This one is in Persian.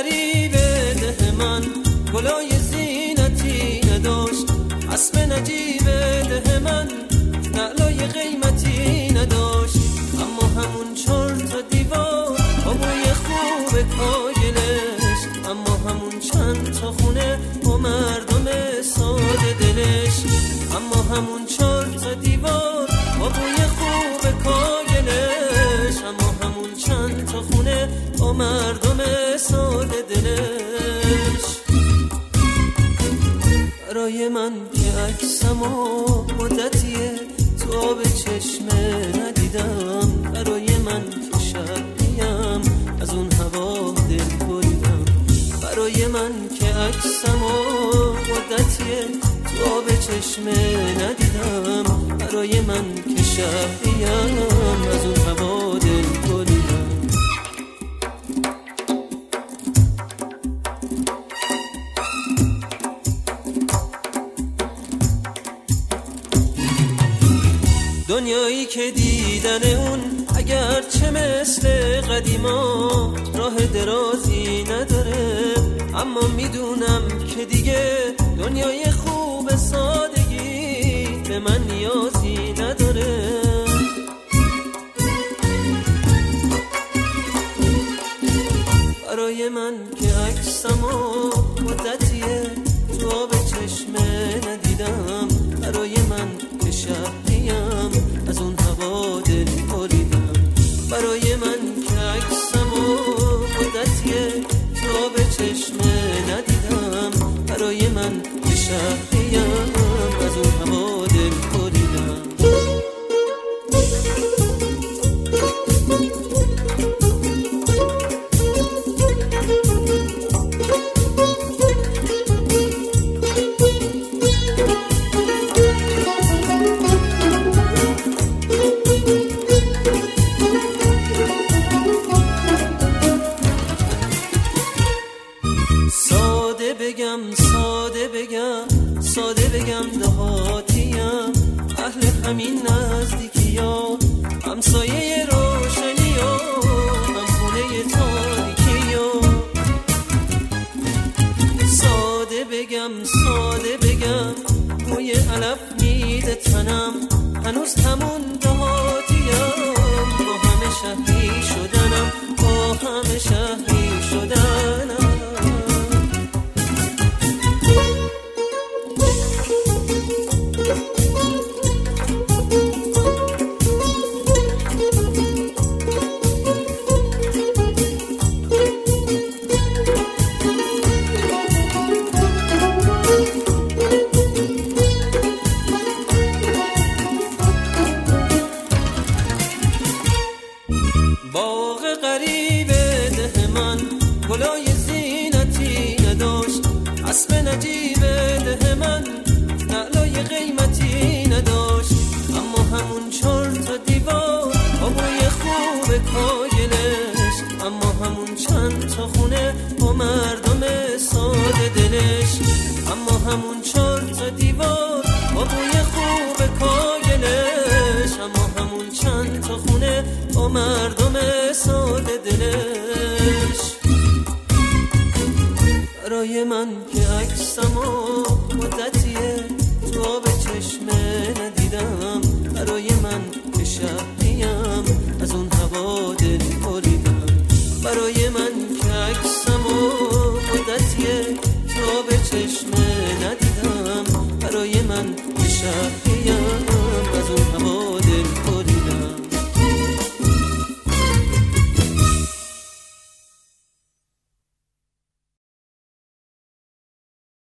غریبه ده من گلای زینتی نداشت، اسب نجیبه ده من نعلای قیمتی نداشت، اما همون 4 تا دیوار با بوی خوب کاگلش، اما همون چند تا خونه با مردم ساده دلش، اما همون 4 تا دیوار با بوی خوب کاگلش، اما همون چند تا خونه با مردم ساده دلش. برای من که عکسمو مدتیه تو آب چشمه ندیدم، برای من که شبیم از اون هوا دل بریدم، برای من که عکسمو مدتیه تو آب چشمه ندیدم، برای من که شبیم از اون هوا دل بریدم. دنیایی که دیدن اون اگر چه مثل قدیما راه درازی نداره، اما میدونم که دیگه دنیای خوب سادگی به من نیازی نداره. برای من که عکسمو مدتیه تو آب چشمه ندیدم، برای من که شبیم از اون هوا دل بریدم، برای من که عکسمو مدتیه تو آب چشمه ندیدم، برای من که شبیم از اون هوا دل بریدم. ساده بگم دهاتیم، اهل همین نزدیکی ها، همسایه روشنی ها، هم خونه تاریکی ها. ساده بگم موی علف میده تنم، هنوز همون دهاتیم، با همه شهری شدنم، با همه شهری شدنم. باغ غریبه ده من گلای زینتی نداشت، اسب نجیبه ده من نعلای قیمتی نداشت، اما همون 4 تا دیوار با بوی خوب کاگلش، اما همون چند تا خونه با مردم ساده دلش، اما همون 4 تا دیوار با بوی خوب کاگلش، اما همون چند تا خونه با مردم ساده دلش. برای من که عکسمو مدتیه تو آب چشمه ندیدم، برای من که شبیم از اون هوا دل بریدم، برای من که عکسمو مدتیه تو آب چشمه ندیدم، برای من که شبیم